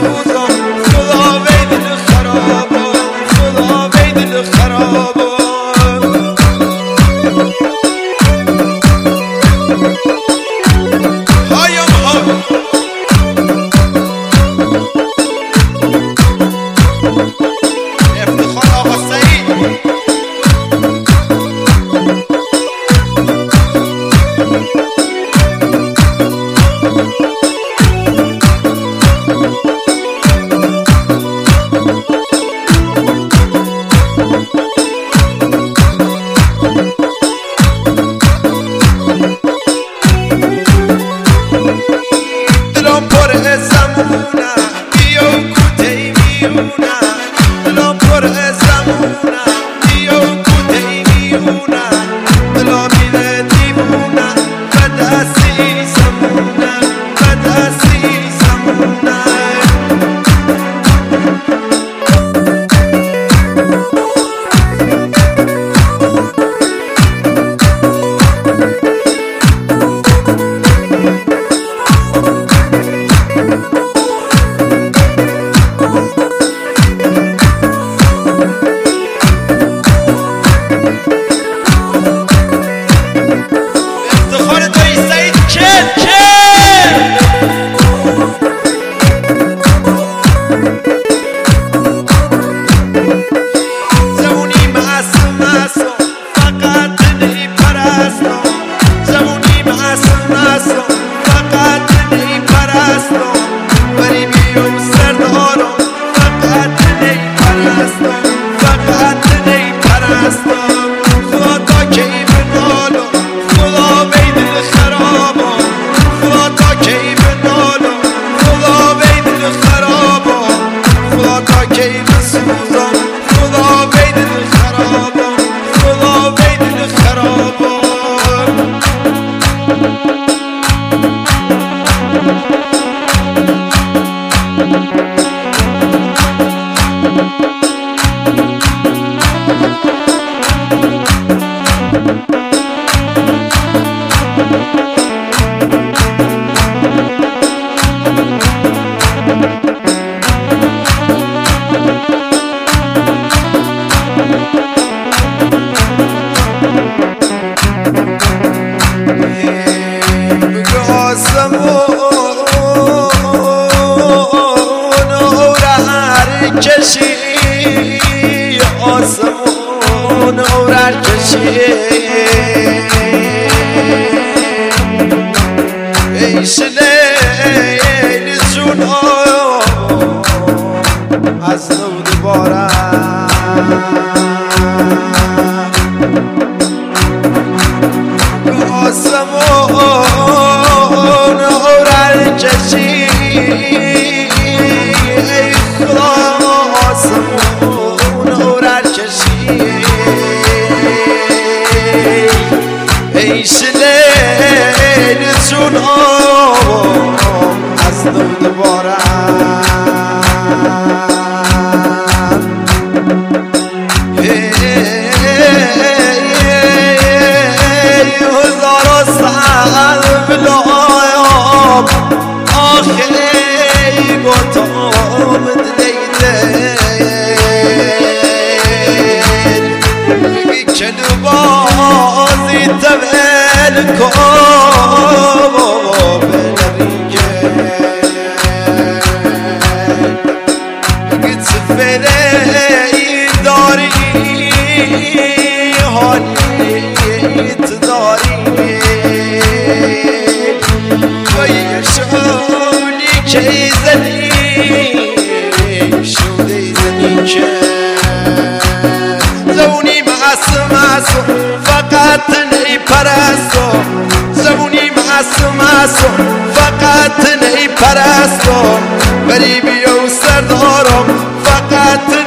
بسوزم خدا وی دل خرابم خدا وی دل خرابم هایم ها افتخار آقا سعید دلم پر زمونه بیا کوته میونه دلم پر زمونه بیا کوته میونه دلم میره دیوونه و دستی زمونه و دستی زمونه آسمون اورر کشی ایش لیل جون از نو دوباره آسمون اورر کشی ای خدا آسمون اورر کشی ایش لیل جون از نو دوباره هزار سال بلایم آخری گفتم دیده کلو بازی تول کام گیت فری داری حالیت داری وی شولی که زنی شولی زنی که زونی معصوم فقط نی پرستو زونی معصوم فقط نی پرستو بری بیو سردارم فقط